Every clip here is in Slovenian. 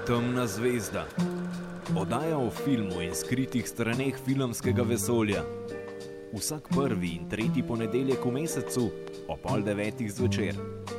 Temna zvezda. Oddaja o filmu in skritih straneh filmskega vesolja. Vsak prvi in tretji ponedeljek v mesecu ob 8:30 zvečer.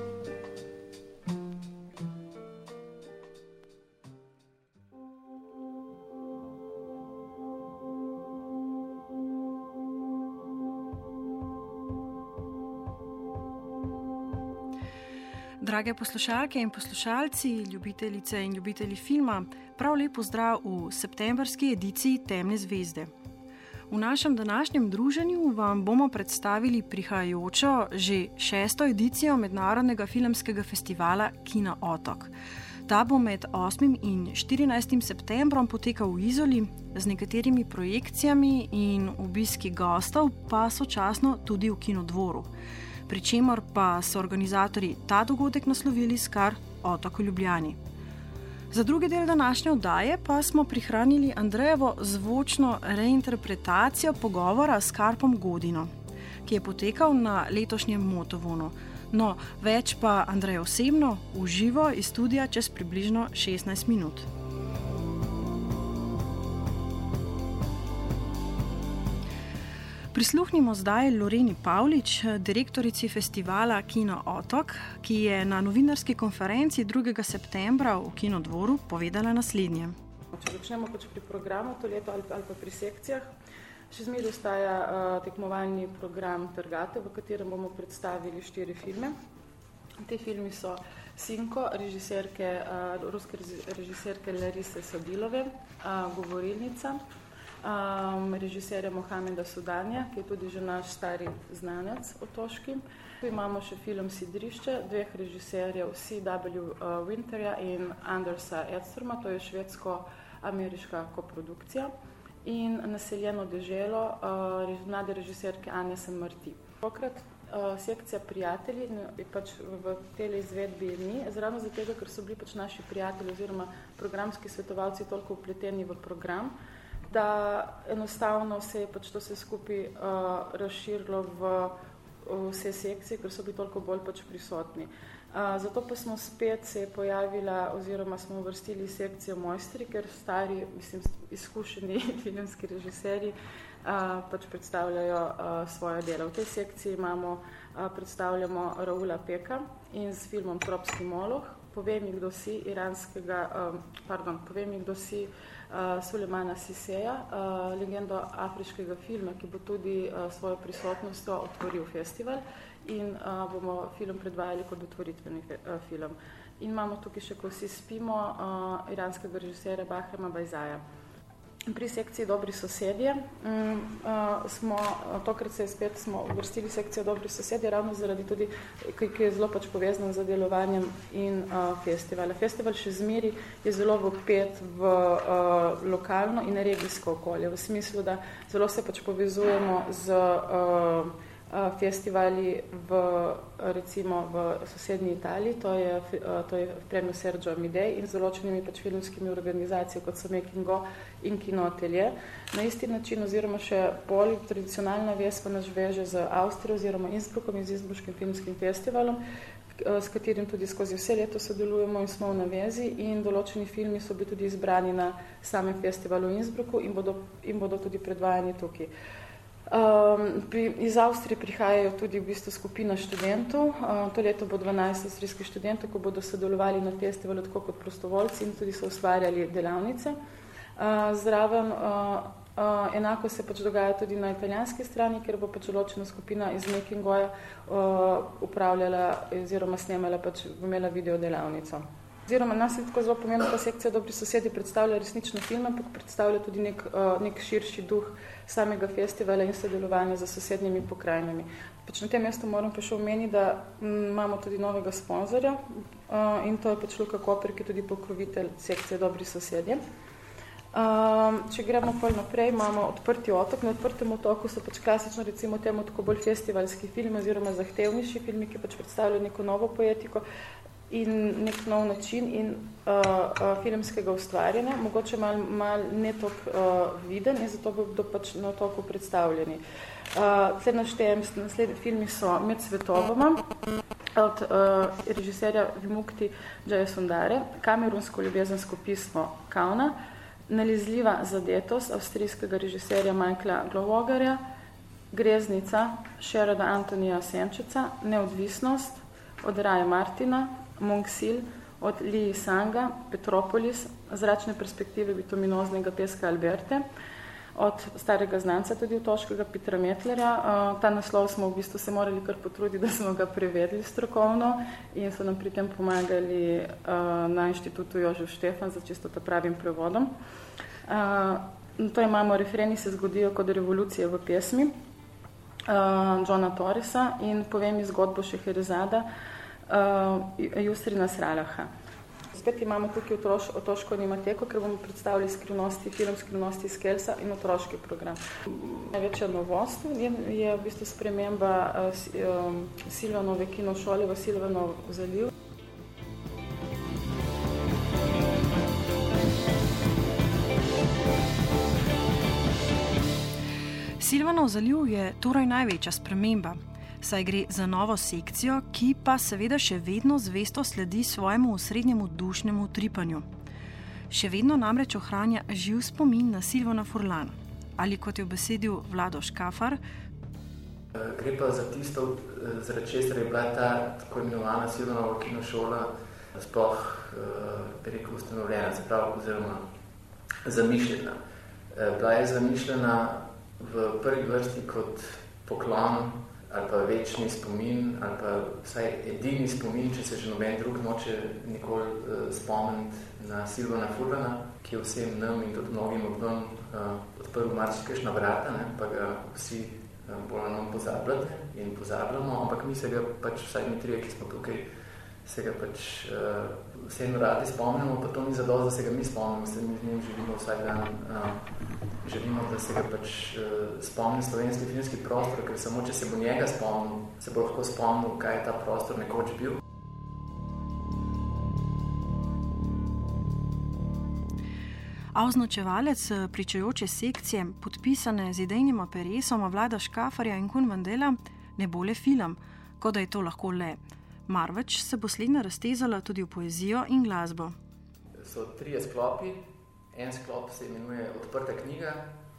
Drage poslušalke in poslušalci, ljubitelice in ljubitelji filma, prav lep pozdrav v septembrski ediciji Temne zvezde. V našem današnjem druženju vam bomo predstavili prihajajočo, že 6. edicijo Mednarodnega filmskega festivala Kino Otok. Ta bo med 8. in 14. septembrom potekal v Izoli z nekaterimi projekcijami in obiski gostov pa sočasno tudi v Kinodvoru. Pričemer pa so organizatorji ta dogodek naslovili s kar Otok v Ljubljani. Za drugi del današnje oddaje pa smo prihranili Andrejevo zvočno reinterpretacijo pogovora s Karpom Godino, ki je potekal na letošnjem Motovonu. No, več pa Andrej osebno, v živo iz studia čez približno 16 minut. Prisluhnimo zdaj Loreni Pavlič, direktorici festivala Kino Otok, ki je na novinarski konferenci 2. septembra v Kinodvoru povedala naslednje. Če začnemo pri programu to leto ali pa pri sekcijah, še zmeraj ostaja tekmovalni program Trgatev, v katerem bomo predstavili 4 filme. Te filmi so Sinko, ruske režiserke Larise Sadilove, Govorilnica, režiserja Mohameda Sudanja, ki je tudi že naš stari znanec otoški. Tu imamo še film Sidrišče, 2 režiserjev C.W. Winterja in Andersa Edstroma, to je švedsko-ameriška koprodukcija, in Naseljeno deželo mlade režiserke Anje Saint-Martin. Tokrat sekcija Prijatelji v tej izvedbi ni, ravno zato, ker so bili naši prijatelji oziroma programski svetovalci toliko vpleteni v program, da enostavno se je to vse skupaj razširilo v vse sekcije, ker so bili toliko bolj prisotni. Zato pa smo spet se je pojavila oziroma smo uvrstili sekcijo Mojstri, ker stari, izkušeni filmski režiserji predstavljajo svoje delo. V tej sekciji predstavljamo Raula Peka in s filmom Tropski moloh. Povej mi, kdo si Sulemana Siseja, legendo afriškega filma, ki bo tudi svojo prisotnostjo otvoril festival in bomo film predvajali kot otvoritveni film. In imamo tukaj še Ko vsi spimo, iranskega režiserja Bahrama Bajzaja. Pri sekciji Dobri sosedje tokrat smo uvrstili sekcijo Dobri sosedje ravno zaradi tudi, ki je zelo povezan z delovanjem in festivala. Festival še zmeri je zelo vpet v lokalno in regijsko okolje, v smislu, da zelo se povezujemo z festivali recimo v sosednji Italiji, to je v premio Sergio Amidei in z določenimi filmskimi organizacijami, kot so Making-o in Kino Atelje. Na isti način oziroma še bolj tradicionalna vez pa nas veže z Avstrijo oziroma Innsbruckom in z Innsbruškim filmskim festivalom, s katerim tudi skozi vse leto sodelujemo in smo v navezi, in določeni filmi so bili tudi izbrani na samem festivalu v Innsbrucku in bodo tudi predvajani tukaj. Iz Avstrije prihajajo tudi skupina študentov. To leto bo 12 avstrijskih študentov, ko bodo sodelovali na festivalu tako kot prostovoljci in tudi so ustvarjali delavnice. Zraven enako se dogaja tudi na italijanski strani, ker bo določena skupina iz Making-oja upravljala oziroma snemala, imela video delavnico. Oziroma nas je tako zelo pomembno, da sekcija Dobri sosedje predstavlja resnično film, ampak predstavlja tudi nek širši duh samega festivala in sodelovanja z sosednjimi pokrajinami. Na tem mestu moram pa še omeniti, da imamo tudi novega sponzorja in to je Luka Koper, ki je tudi pokrovitelj sekcije Dobri sosedje. Če gremo naprej, imamo Odprti otok. Na Odprtem otoku so klasično recimo temu tako bolj festivalski filmi oziroma zahtevnejši filmi, ki predstavljajo neko novo poetiko in nek nov način in filmskega ustvarjanja, mogoče malo ne toliko viden in zato bodo na otoku predstavljeni. Tle naštejem, naslednji filmi so Med svetovoma, od režiserja Vimukti Jayasundare, kamerunsko ljubezensko pismo Kauna, Nalezljiva zadetost avstrijskega režiserja Michaela Glowogarja, Greznica Sherada Antonija Senčeca, Neodvisnost od Raja Martina, Mongsil od Liji Sanga, Petropolis, Zračne perspektive bituminoznega peska Alberte, od starega znanca tudi otoškega Petra Metlerja. Ta naslov smo v bistvu se morali kar potruditi, da smo ga prevedli strokovno in so nam pri tem pomagali na Inštitutu Jožef Štefan za čisto ta pravim prevodom. To imamo Refreni se zgodijo kot revolucije v pesmi Johna Torresa in Povej mi zgodbo Šeherezada Yusri Nasralaha. Spet imamo tukaj otoško animateko, ker bomo predstavili film Skrivnosti iz Kelsa in otroški program. Največja novost je v bistvu sprememba Silvanove kinošole v Silvanov zaliv. Silvanov zaliv je torej največja sprememba, saj gre za novo sekcijo, ki pa seveda še vedno zvesto sledi svojemu osrednjemu dušnemu tripanju. Še vedno namreč ohranja živ spomin na Silvana Furlana, ali kot je obesedil Vlado Škafar. Gre pa za tisto, zaradi česar je bila ta tako imenovana Silvanova kinošola sploh, bi rekel, ustanovljena, oziroma zamišljena. Bila je zamišljena v prvi vrsti kot poklon ali pa večni spomin, ali pa vsaj edini spomin, če se že noben drug noče nikoli spomniti na Silvana Furlana, ki je vsem nam in tudi mnogim obdom odprl marsikajšna vrata, pa ga vsi bolj nam pozabljate in pozabljamo, ampak mi se ga pač, vsaj mi trije, ki smo tukaj, se ga pač vsem radi spomnimo, pa to ni zadost, da se ga mi spomnimo, se mi z njim živimo vsak dan. Želimo, da se ga pač spomni slovenski filmski prostor, ker samo če se bo njega spomnil, se bo lahko spomnil, kaj je ta prostor nekoč bil. A označevalec pričajoče sekcije, podpisane z idejnima peresoma Vlada Škafarja in Kun Vandela, ne bo le film, kot da je to lahko le. Marveč se bo slednja raztezala tudi v poezijo in glasbo. So 3 sklopi. En sklop se imenuje Odprta knjiga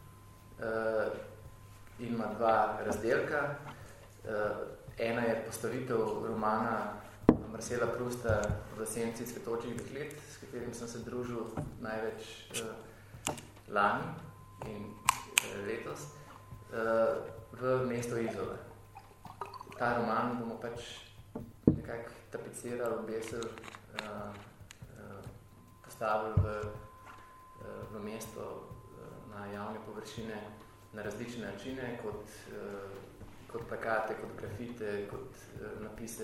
in ima 2 razdelka. Ena je postavitev romana Marcela Prousta V senci cvetočih deklet, s katerim sem se družil največ lani in letos v mesto Izola. Ta roman bomo pač nekako tapicirali, obesili, postavili v mesto na javne površine na različne načine, kot plakate, kot grafite, kot napise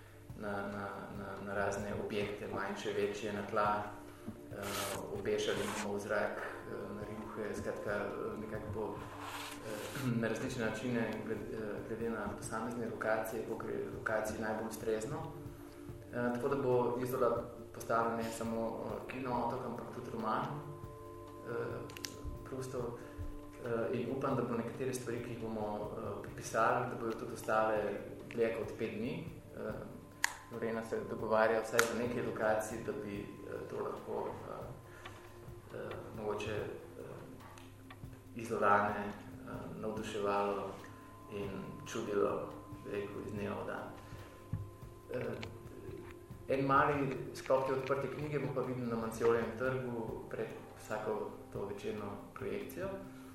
na razne objekte, manjše, večje, na tla, obešali bomo v zrak, na rjuhe, skratka, nekako bo na različne načine, glede na posamezne lokacije, koliko je lokacij najbolj ustrezno. Tako da bo Izola postala ne samo kinootok, ampak tudi roman Proustov. In upam, da bo nekatere stvari, ki jih bomo pripisali, da bodo tudi ostale dlje kot 5 dni. Lorena se dogovarja vsaj za nekaj lokacij, da bi to lahko mogoče Izolane navduševalo in čudilo, rekel, iz dneva v dan. En mali sklop te odprte knjige bo pa videl na Mancijoljem trgu pred vsako to večerno projekcijo.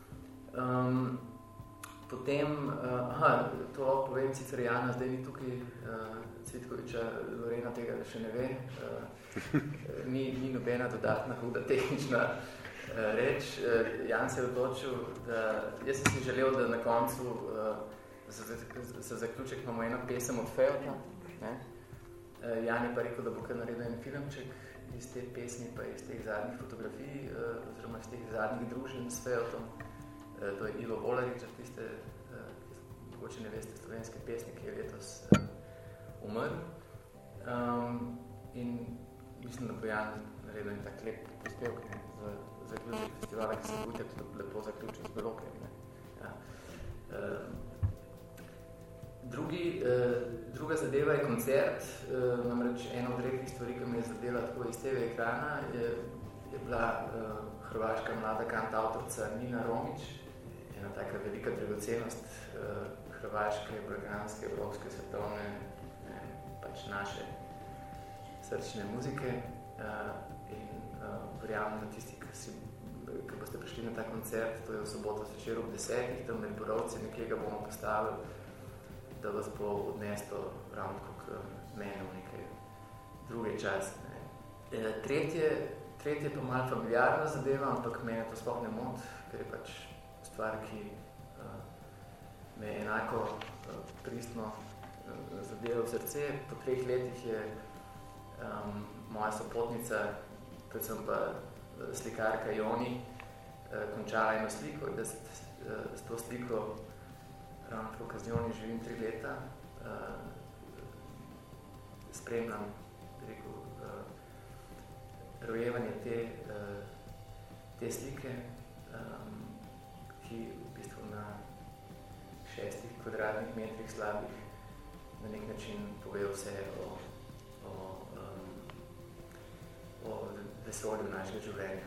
Potem, to lahko povem, sicer Jana zdaj ni tukaj, Cvitkoviča, Lorena tega še ne ve, ni nobena dodatna huda tehnična reč. Jan se je odločil, da jaz sem si želel, da na koncu za zaključek imamo eno pesem od Feota. Jan je pa rekel, da bo kar naredil en filmček iz te pesmi, pa iz teh zadnjih fotografij, oziroma iz teh zadnjih druženj s Feotom. To je Ivo Volarič, tiste, mogoče ne veste, slovenske pesmi, ki je letos umrl. In mislim, da bo Jan naredil en tak lep prispevk za zaključek festivala, ki se bo tudi lepo zaključil z Belokrem. Druga zadeva je koncert, namreč ena od redkih stvari, ki me je zadela tako iz TV ekrana, je bila hrvaška mlada kantavtorica Nina Romić, ena taka velika dragocenost hrvaške, balkanske, evropske, svetovne, pač naše srčne muzike. In verjamem, da tisti, ki boste prišli na ta koncert, to je v soboto zvečer ob 10, tam med Borovci, nekje ga bomo postavili, da vas bo odneslo ravno tako k mene v nekaj druge čas. Tretje pa malo familiarna zadeva, ampak mene to sploh ne moti, ker je pač stvar, ki me enako pristno zadeva v srce. Po 3 letih je moja sopotnica, predvsem pa slikarka Joni, končala eno sliko, da s to sliko ravno tako z Joni živim 3 leta. Spremljam, rojevanje te slike, ki v bistvu na 6 kvadratnih metrih slabih na nek način pove vse o vesolju našega življenja.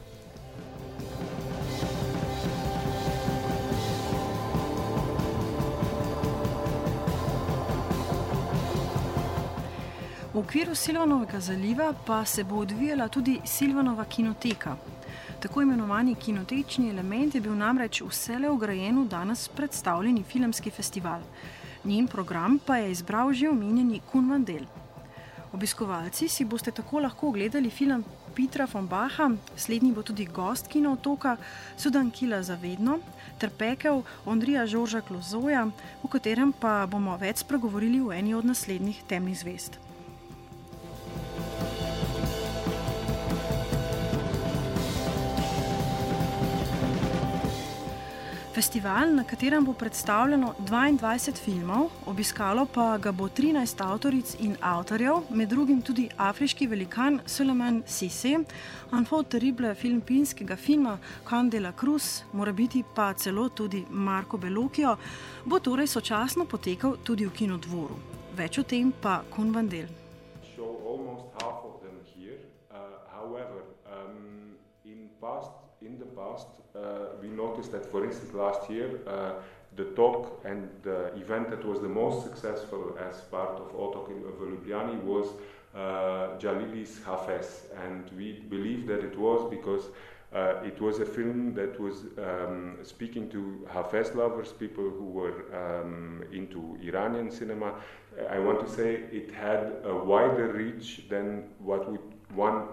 V okviru Silvanovega zaliva pa se bo odvijala tudi Silvanova kinoteka. Tako imenovani kinotečni element je bil namreč vselej vgrajen v danes predstavljeni filmski festival. Njen program pa je izbral že omenjeni Kunvandel. Obiskovalci si boste tako lahko ogledali film Petra von Bacha, slednji bo tudi gost Kinootoka, Sudankila za vedno, ter Pekel Ondrija Žorža Klozoja, v katerem pa bomo več spregovorili v eni od naslednjih Temnih zvezd. Festival, na katerem bo predstavljeno 22 filmov, obiskalo pa ga bo 13 avtoric in avtorjev, med drugim tudi afriški velikan Souleymane Cissé, enfant terrible filipinskega filma Juan de la Cruz, morebiti pa celo tudi Marco Bellocchio, bo torej sočasno potekal tudi v Kinodvoru. Več o tem pa Kunvandel. In the past, we noticed that, for instance, last year, the talk and the event that was the most successful as part of Otok in Ljubljani was Jalili's Hafez. And we believe that it was because it was a film that was speaking to Hafez lovers, people who were into Iranian cinema. I want to say it had a wider reach than what one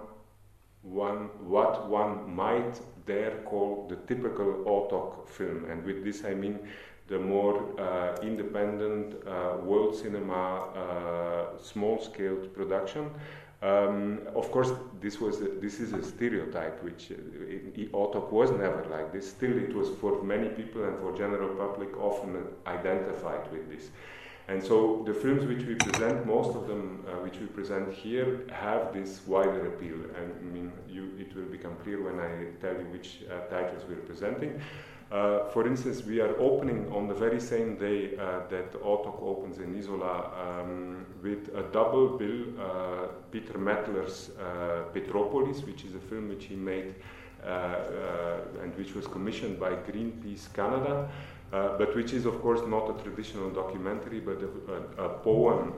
might dare call the typical Otok film, and with this I mean the more independent world cinema, small-scaled production. Of course, this is a stereotype, which Otok was never like this. Still, it was for many people and for general public often identified with this. And so the films which we present, most of them which we present here, have this wider appeal. And I mean, it will become clear when I tell you which titles we're presenting. For instance, we are opening on the very same day that Otok opens in Isola with a double bill, Peter Mettler's Petropolis, which is a film which he made and which was commissioned by Greenpeace Canada. But which is, of course, not a traditional documentary, but a poem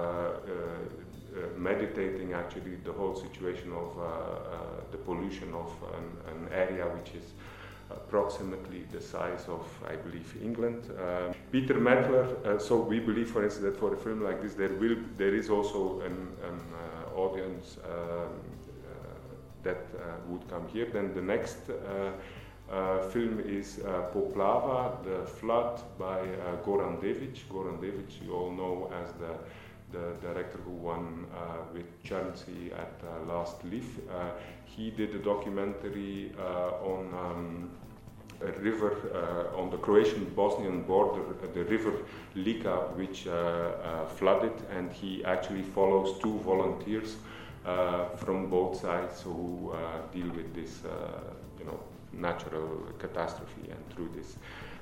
meditating actually the whole situation of the pollution of an area which is approximately the size of, I believe, England. Peter Mettler, so we believe, for instance, that for a film like this, there is also an audience that would come here. Then the next film is Poplava, The Flood, by Goran Devic. Goran Devic, you all know as the director who won with Črnci at Last Leaf. He did a documentary on a river on the Croatian-Bosnian border, the river Lika, which flooded, and he actually follows 2 volunteers from both sides who deal with this, natural catastrophe, and through this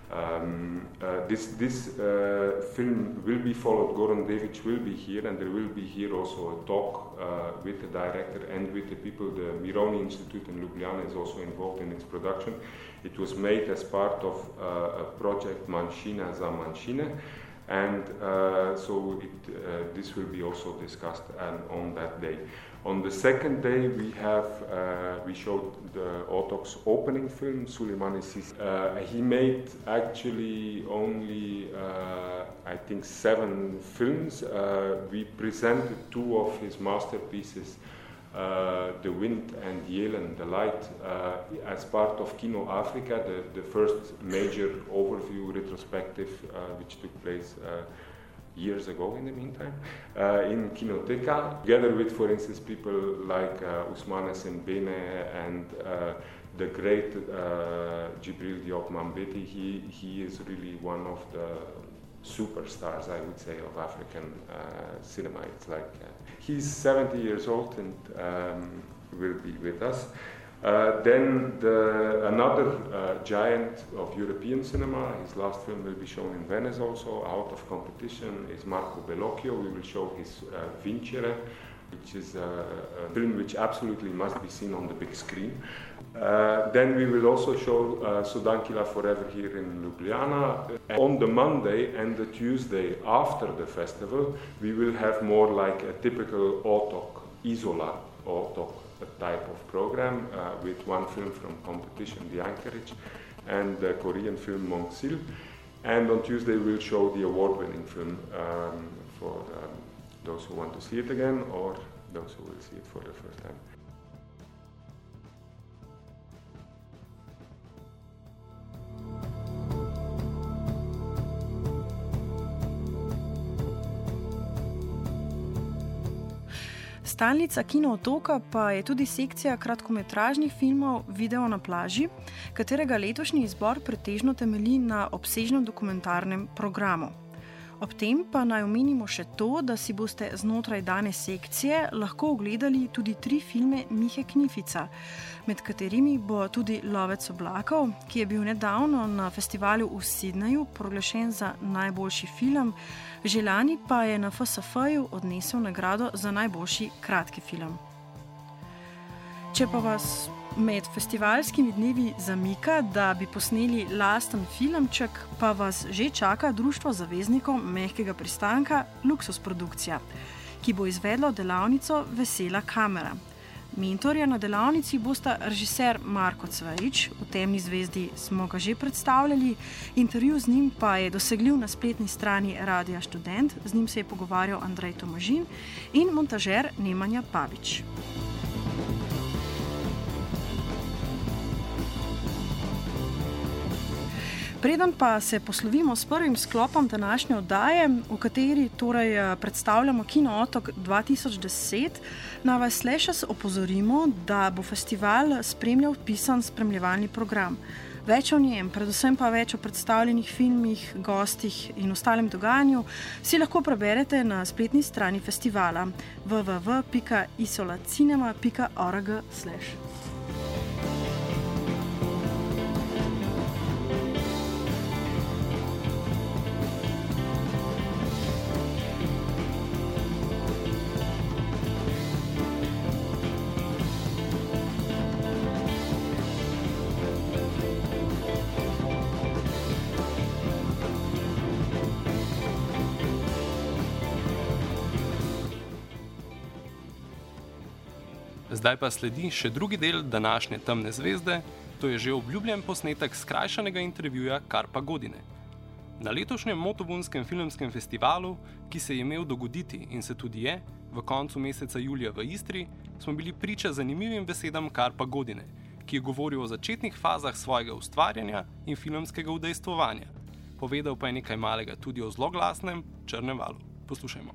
This film will be followed. Goran Devic will be here, and there will be here also a talk with the director and with the people. The Mironi Institute in Ljubljana is also involved in its production. It was made as part of a project Manjšina za manjšine, and so this will be also discussed on that day. On the second day, we showed the Otok's opening film, Suleiman Sis. He made actually only, I think, 7 films. We presented 2 of his masterpieces, The Wind and Yelen, The Light, as part of Kino Africa, the first major overview retrospective which took place years ago in the meantime, in Kinoteca, together with, for instance, people like Ousmane Sembene and the great Djibril Diop Mambéty. He is really one of the superstars, I would say, of African cinema. It's like he's 70 years old and will be with us. Then another giant of European cinema, his last film will be shown in Venice also, out of competition, is Marco Bellocchio. We will show his Vincere, which is a film which absolutely must be seen on the big screen. Then we will also show Sodankila Forever here in Ljubljana. On the Monday and the Tuesday after the festival, we will have more like a typical Otok, Isola Otok type of program with one film from competition, The Anchorage, and the Korean film Mongsil. And on Tuesday we'll show the award-winning film for those who want to see it again or those who will see it for the first time. Stalnica Kino Otoka pa je tudi sekcija kratkometražnih filmov Video na plaži, katerega letošnji izbor pretežno temelji na obsežnem dokumentarnem programu. Ob tem pa naj omenimo še to, da si boste znotraj dane sekcije lahko ogledali tudi 3 filme Mihe Knifica, med katerimi bo tudi Lovec oblakov, ki je bil nedavno na festivalu v Sydneyju proglašen za najboljši film, že lani pa je na FSF-ju odnesel nagrado za najboljši kratki film. Če pa vas med festivalskimi dnevi zamika, da bi posneli lasten filmček, pa vas že čaka Društvo zaveznikov mehkega pristanka Luxus Produkcija, ki bo izvedlo delavnico Vesela kamera. Mentorja na delavnici bosta režiser Marko Cvarič, v Temni zvezdi smo ga že predstavljali, intervju z njim pa je dosegljiv na spletni strani Radia Študent, z njim se je pogovarjal Andrej Tomažin in montažer Nemanja Pavič. Preden pa se poslovimo s prvim sklopom današnje oddaje, v kateri torej predstavljamo Kino Otok 2010, naj vas le še opozorimo, da bo festival spremljal pisan spremljevalni program. Več o njem, predvsem pa več o predstavljenih filmih, gostih in ostalem dogajanju si lahko preberete na spletni strani festivala www.isolacinema.org/. Zdaj pa sledi še drugi del današnje Temne zvezde, to je že obljubljen posnetek skrajšanega intervjuja Karpa Godine. Na letošnjem Motobunskem filmskem festivalu, ki se je imel dogoditi in se tudi je, v koncu meseca julija v Istri, smo bili priča zanimivim besedam Karpa Godine, ki je govoril o začetnih fazah svojega ustvarjanja in filmskega udejstvovanja. Povedal pa je nekaj malega tudi o zloglasnem Črnem valu. Poslušajmo.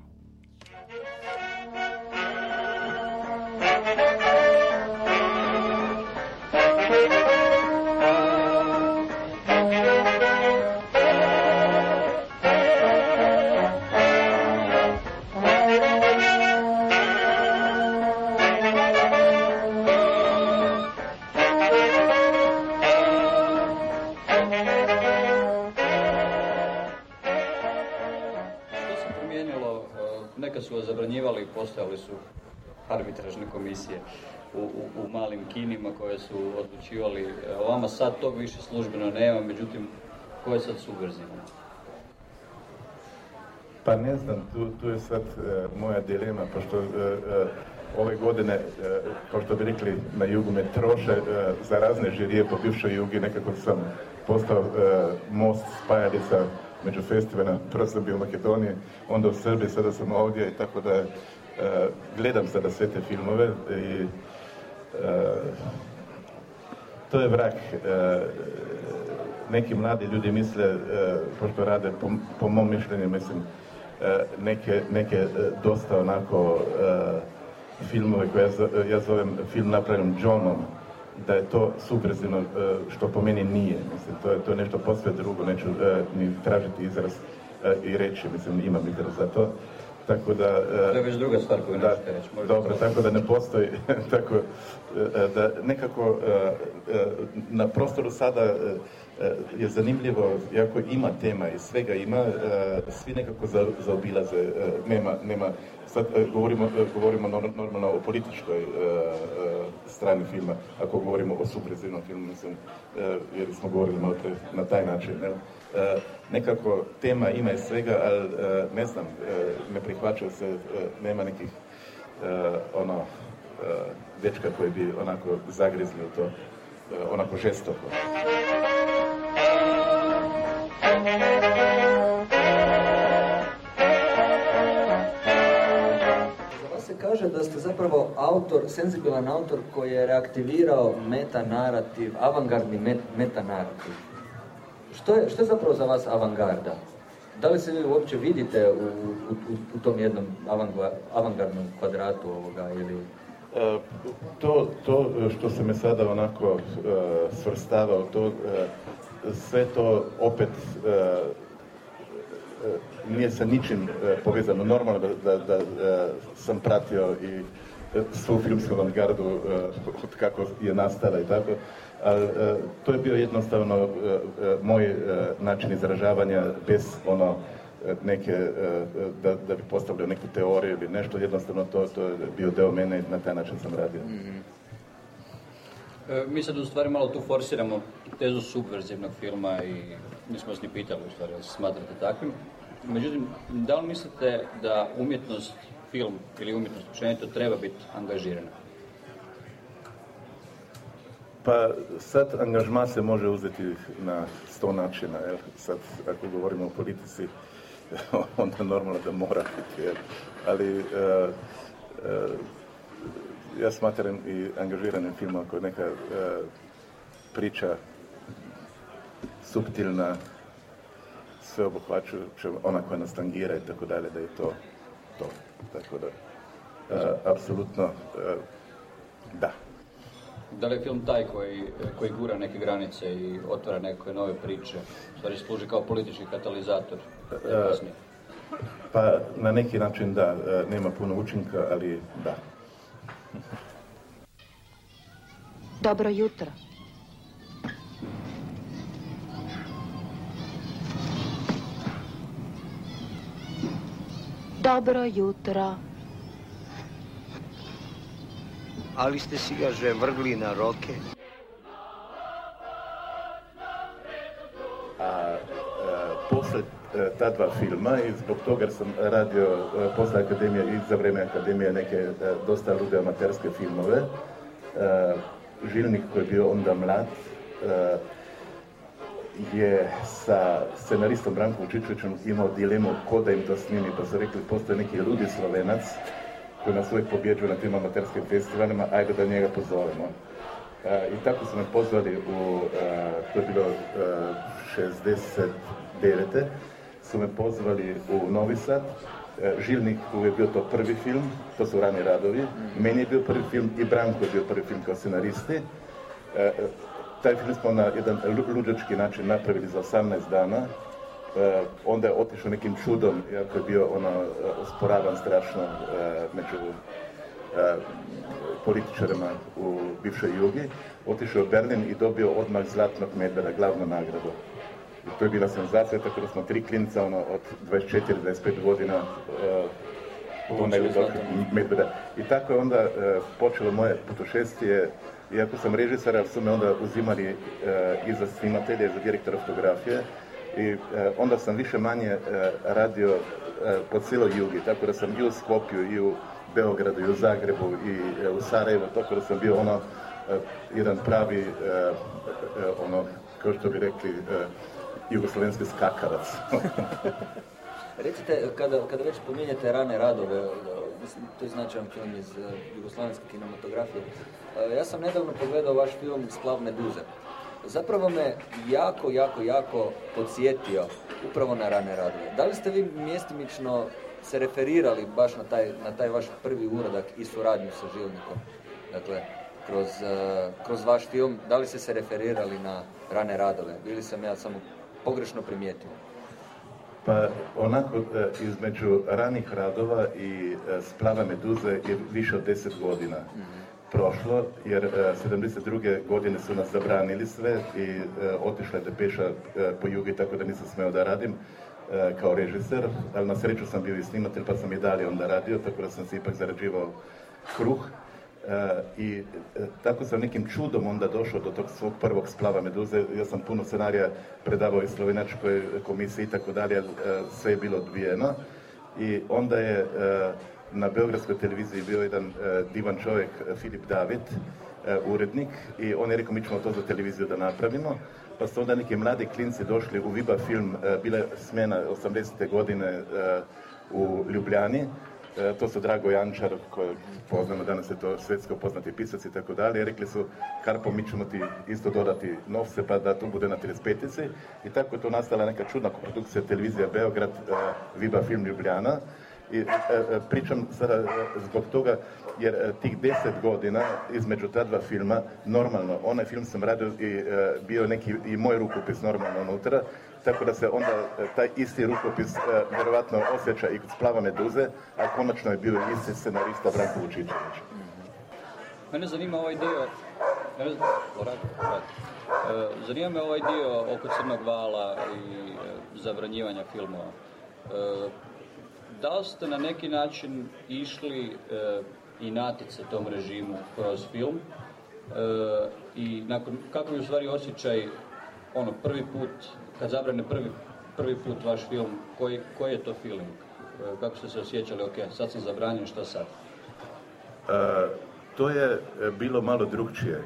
su vas zabranjivali, postojali su arbitražne komisije u malim kinima koje su odlučivali o vama. Sad tog više službeno nema, međutim, ko je sad subverzivno? Pa ne znam, tu je sad moja dilema, pošto ove godine, kao što bi rekli na jugu, me troše za razne žirije po bivšoj Jugi, nekako sam postao most spajalica među festivalima, prvo sam bio u Makedoniji, onda u Srbiji, sada sam ovdje i tako da gledam sada sve te filmove i to je vrak. Neki mladi ljudi misle, pošto rade, po mom mišljenju, mislim, neke dosta onako filmove koje ja zovem film napravljen Johnom, da je to subverzivno, što po meni nije. Mislim, to je nešto posve drugo, neću ni tražiti izraz i reći, mislim, imam izraz za to. Tako da... To je već druga stvar koju nećete reći. Dobro, tako da ne postoji, tako da nekako na prostoru sada je zanimljivo, iako ima tema i svega ima, svi nekako zaobilaze, nema, sad govorimo normalno o političkoj strani filma, ako govorimo o subverzivnom filmu, mislim, jer smo govorili malo na taj način, ne? Nekako tema ima i svega, ali ne znam, ne prihvaćaju se, nema nekih dečka koji bi onako zagrizli u to, onako žestoko. Za vas se kaže da ste zapravo autor, senzibilan autor koji je reaktivirao metanarativ, avangardni metanarativ. Što je zapravo za vas avangarda? Da li se vi uopće vidite u tom jednom avangardnom kvadratu ovoga ili... To što se me sada onako svrstavao, sve to opet nije sa ničim povezano. Normalno da sam pratio i svu filmsku avangardu od kako je nastala i tako, ali to je bio jednostavno moj način izražavanja bez neke, da bi postavljao neku teoriju ili nešto, jednostavno to je bio deo mene i na taj način sam radio. Mi sad u stvari malo tu forsiramo tezu subverzivnog filma i nismo vas ni pitali u stvari da se smatrate takvim. Međutim, da li mislite da umjetnost, film ili umjetnost općenito treba biti angažirana? Pa sad angažman se može uzeti na 100 načina, jer sad ako govorimo o politici, onda normalno da mora biti, ali ja smatram i angažiranim filmom ako je neka priča suptilna, sveobuhvaćujuća, ona koja nas tangira i tako dalje, da je to. Tako da, apsolutno, da. Da li je film taj koji gura neke granice i otvara neke nove priče, u stvari služi kao politički katalizator? Pa na neki način da, nema puno učinka, ali da. Dobro jutro. Dobro jutro. Ali ste si ga že vrgli na roke? Posle ta dva filma i zbog toga sam radio posle akademije i za vreme akademije neke dosta lude amaterske filmove. Žilnik koji je bio onda mlad je sa scenaristom Brankom Čičevićem imao dilemu ko da im to snimi, pa su rekli postoje neki ludi Slovenac koji nas uvijek pobjeđuje na tim amaterskim festivalima, ajde da njega pozovemo. I tako su me pozvali to je bilo 69. su me pozvali u Novi Sad. Žilnik je bio to prvi film, to su rani radovi. Meni je bio prvi film i Branko je bio prvi film kao scenaristi. Taj film smo na jedan luđački način napravili za 18 dana. Onda je otišao nekim čudom, iako je bio osporavan strašno među političarima u bivšoj Jugi. Otišao u Berlin i dobio odmah Zlatnog medveda, glavnu nagradu. I to je bila senzacija, tako da smo 3 klinca od 24-25 godina tuneli do Medveda. I tako je onda počelo moje putošestvije. Iako sam režiser, ali su me onda uzimali i za snimatelje, i za direktora fotografije. I onda sam više manje radio po cijeloj Jugi, tako da sam i u Skopju, i u Beogradu, i u Zagrebu, i u Sarajevu, tako da sam bio jedan pravi, kao što bi rekli, jugoslovenski skakavac. Recite, kada već spominjete rane radove, mislim, to je značajan film iz jugoslovenske kinematografije, ja sam nedavno pogledao vaš film Splav Meduze. Zapravo me jako podsjetio upravo na rane radove. Da li ste vi mjestimično se referirali baš na taj vaš prvi uradak i suradnju sa Žilnikom? Dakle, kroz vaš film, da li ste se referirali na rane radove? Ili sam ja samo pogrešno primijetio? Pa onako, između ranih radova i Splava Meduze je više od 10 godina prošlo, jer 72. godine su nas zabranili sve i otišla je depeša po Jugi, tako da nisam smeo da radim kao režiser, ali na sreću sam bio i snimatelj, pa sam i dalje onda radio, tako da sam se ipak zarađivao kruh. I tako sam nekim čudom onda došao do tog svog prvog Splava Meduze. Ja sam puno scenarija predavao i slovenačkoj komisiji i tako dalje, sve je bilo odbijeno. I onda je na Beogradskoj televiziji bio jedan divan čovjek, Filip David, urednik, i on je rekao mi ćemo to za televiziju da napravimo. Pa su onda neki mladi klinci došli u Viba film, bila je smjena 80. godine u Ljubljani. To su Drago Jančar, koje poznamo, danas je to svjetsko poznati pisac i tako dalje. Rekli su, Karpo, mi ćemo ti isto dodati novce pa da to bude na 35-ici. I tako je to nastala neka čudna produkcija televizija Beograd, Viba film Ljubljana. I pričam sada zbog toga jer tih 10 godina između ta dva filma, normalno, onaj film sam radio i bio neki i moj rukopis normalno unutra, tako da se onda taj isti rukopis vjerovatno osjeća i kod Splava Meduze, a konačno je bio isti scenarista Branko Vučičević. Mene zanima ovaj dio, zanima me ovaj dio oko Crnog vala i zabranjivanja filmova. Da li ste na neki način išli i natjece tom režimu kroz film i kako je u stvari osjećaj prvi put, kad zabrane prvi put vaš film, koji je to film? Kako ste se osjećali, ok, sad sam zabranjen, šta sad? To je bilo malo drugčije.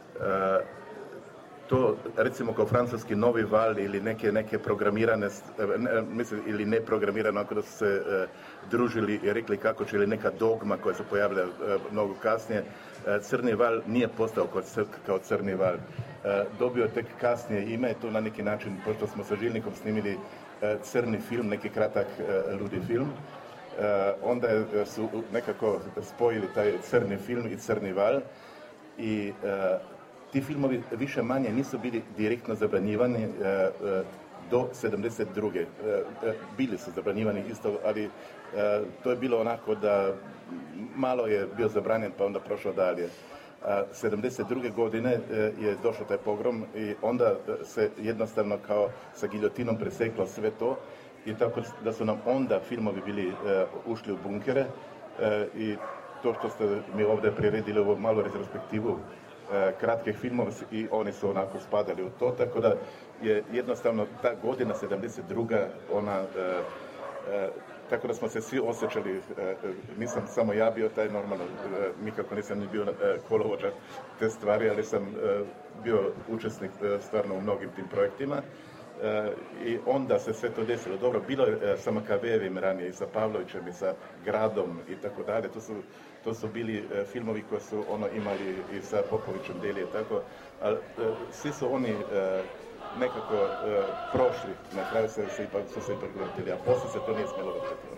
To, recimo, kao francuski Novi val ili neke programirane, ili neprogramirane, ako da su se družili i rekli kako će, ili neka dogma koja se pojavila mnogo kasnije, Crni val nije postao kao Crni val. Dobio tek kasnije ime, to na neki način, pošto smo sa Žilnikom snimili crni film, neki kratak ludi film, onda su nekako spojili taj crni film i Crni val i ti filmovi više manje nisu bili direktno zabranjivani do 72. Bili su zabranjivani isto, ali to je bilo onako da malo je bio zabranjen pa onda prošao dalje. 72. godine je došao taj pogrom i onda se jednostavno kao sa giljotinom preseklo sve to i tako da su nam onda filmovi bili ušli u bunkere i to što ste mi ovdje priredili ovo malo retrospektivu kratkih filmova i oni su onako spadali u to, tako da je jednostavno ta godina 72. ona, tako da smo se svi osjećali, nisam samo ja bio taj normalno, nikako nisam ni bio kolovođa te stvari, ali sam bio učesnik stvarno u mnogim tim projektima i onda se sve to desilo. Dobro, bilo je sa Makavejevim ranije i sa Pavlovićem i sa Gradom i tako dalje, to su bili filmovi koji su imali i sa Popovićem Delije, tako, ali svi su oni nekako prošli, na kraju su se ipak vrtili, a poslije se to nije smjelo vrtiti.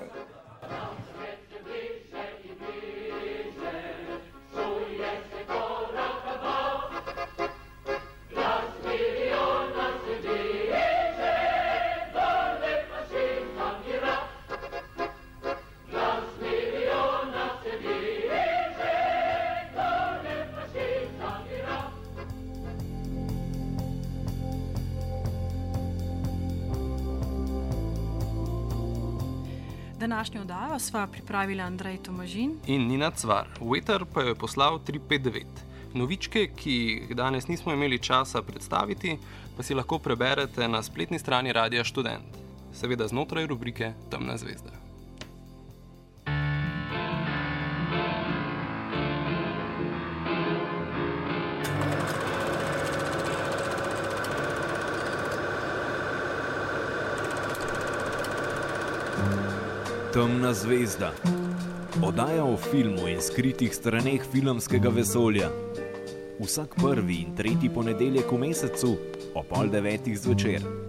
Današnjo oddajo sva pripravila Andrej Tomažin in Nina Cvar. Veter pa jo je poslal 359. Novičke, ki jih danes nismo imeli časa predstaviti, pa si lahko preberete na spletni strani Radia Študent. Seveda znotraj rubrike Temna zvezda. Temna zvezda. Oddaja o filmu in skritih straneh filmskega vesolja. Vsak prvi in tretji ponedeljek v mesecu ob 8:30 zvečer.